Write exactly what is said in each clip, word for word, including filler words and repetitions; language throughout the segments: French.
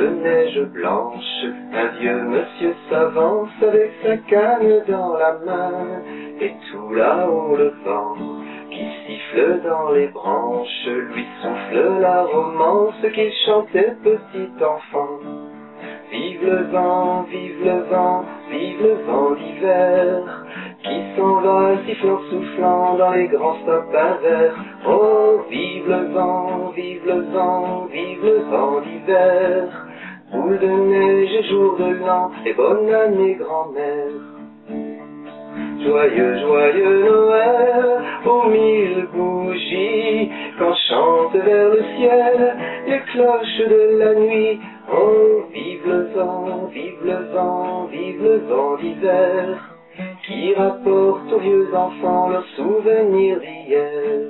de neige blanche, un vieux monsieur s'avance avec sa canne dans la main, et tout là-haut le vent qui siffle dans les branches lui souffle la romance qu'il chantait petit enfant. Vive le vent, vive le vent, vive le vent d'hiver, qui s'en va sifflant, soufflant dans les grands sapins verts. Oh, vive le vent, vive le vent, vive le vent d'hiver, boule de neige et jour de l'an, et bonne année grand-mère. Joyeux, joyeux Noël, aux mille bougies, quand chantent vers le ciel les cloches de la nuit. Oh, vive le vent, vive le vent, vive le vent d'hiver, qui rapporte aux vieux enfants leurs souvenirs d'hier.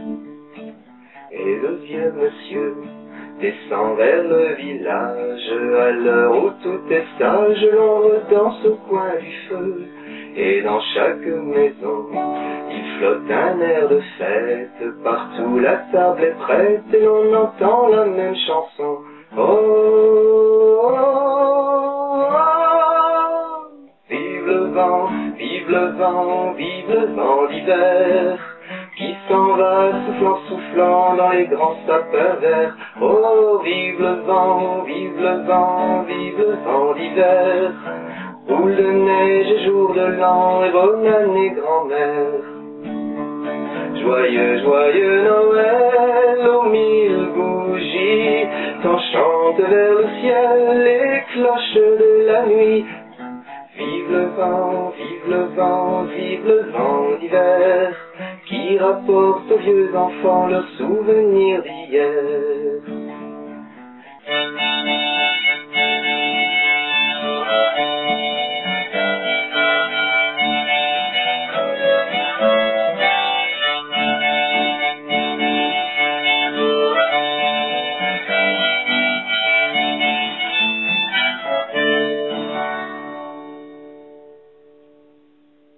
Et le vieux monsieur descend vers le village, à l'heure où tout est sage, l'on danse au coin du feu. Et dans chaque maison, il flotte un air de fête, partout la table est prête et l'on entend la même chanson. Oh, oh, oh, oh, vive le vent, vive le vent, vive le vent d'hiver, qui s'en va soufflant, soufflant dans les grands sapins verts. Oh, vive le vent, vive le vent, vive le vent d'hiver, boule de neige et jour de l'an, et bonne année grand-mère. Joyeux, joyeux Noël, aux mille bougies, quand chantent vers le ciel les cloches de la nuit. Vive le vent, vive le vent, vive le vent d'hiver, qui rapporte aux vieux enfants leurs souvenirs d'hier.